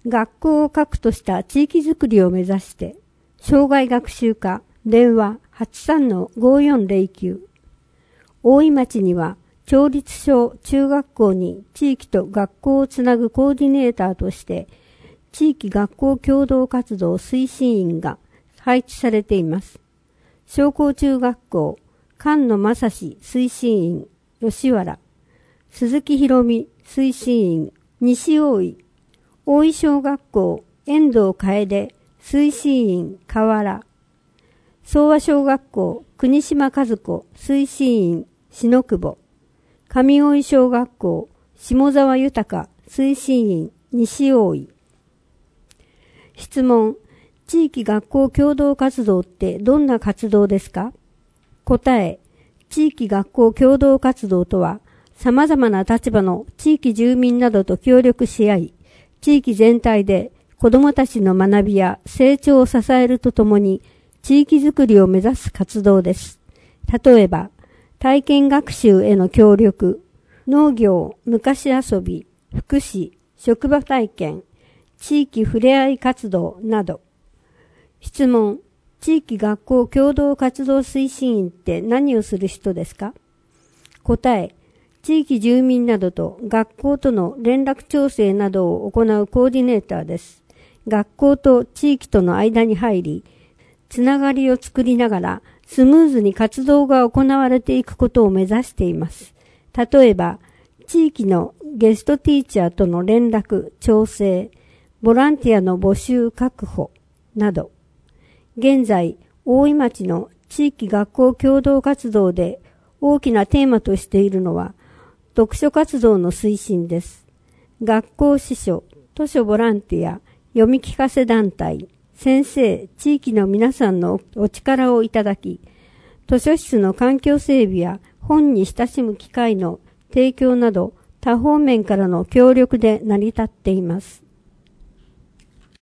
学校を核とした地域づくりを目指して、生涯学習課電話 83-5409。大井町には、町立小中学校に地域と学校をつなぐコーディネーターとして、地域学校共同活動推進員が配置されています。商工中学校、菅野正史推進員、吉原、鈴木博美推進員、西大井、大井小学校、遠藤楓推進員、河原、総和小学校、国島和子推進員、篠久保、上大井小学校、下沢豊推進員、西大井。質問、地域学校共同活動ってどんな活動ですか？答え、地域学校共同活動とは、様々な立場の地域住民などと協力し合い、地域全体で子どもたちの学びや成長を支えるとともに、地域づくりを目指す活動です。例えば、体験学習への協力、農業、昔遊び、福祉、職場体験、地域ふれあい活動など。質問、地域学校共同活動推進員って何をする人ですか？答え、地域住民などと学校との連絡調整などを行うコーディネーターです。学校と地域との間に入り、つながりを作りながらスムーズに活動が行われていくことを目指しています。例えば、地域のゲストティーチャーとの連絡、調整、ボランティアの募集確保など。現在、大井町の地域学校共同活動で大きなテーマとしているのは、読書活動の推進です。学校司書、図書ボランティア、読み聞かせ団体、先生、地域の皆さんのお力をいただき、図書室の環境整備や本に親しむ機会の提供など多方面からの協力で成り立っています。